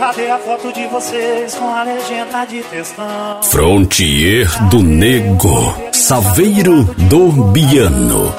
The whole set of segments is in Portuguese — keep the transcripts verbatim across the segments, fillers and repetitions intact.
Cadê a foto de vocês com a legenda de textão? Frontier do Nego, Saveiro do Biano.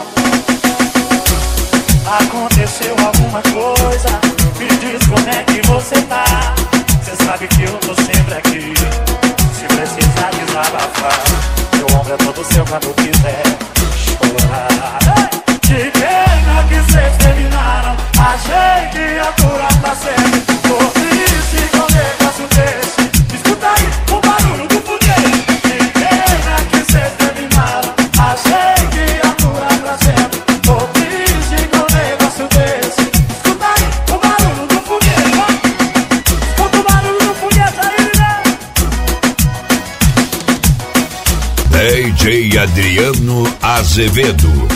Aconteceu alguma coisa? Me diz como é que você tá. Cê sabe que eu tô sempre aqui. Se precisar desabafar, meu ombro é todo seu quando quiser chorar. Que pena que cês terminaram. Achei que ia durar pra sempre. Tô triste com um negócio desse. Escuta aí o barulho do foguete. Que pena que cês terminaram. Achei que ia durar pra sempre. Tô triste com um negócio desse. Escuta aí o barulho do foguete. Escuta o barulho do foguete aí, né? D J Adriano Azevedo.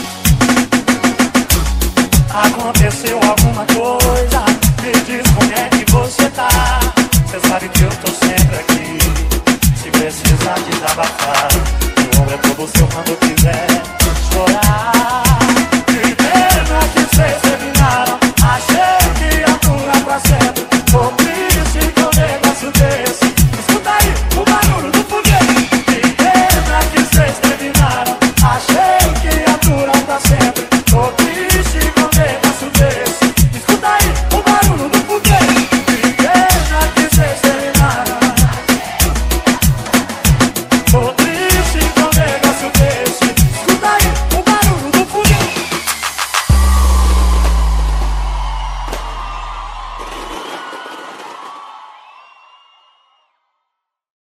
Aconteceu alguma coisa? Me diz como é que você tá. Cê sabe que eu tô sempre aqui. Se precisar desabafar, meu ombro é todo seu quando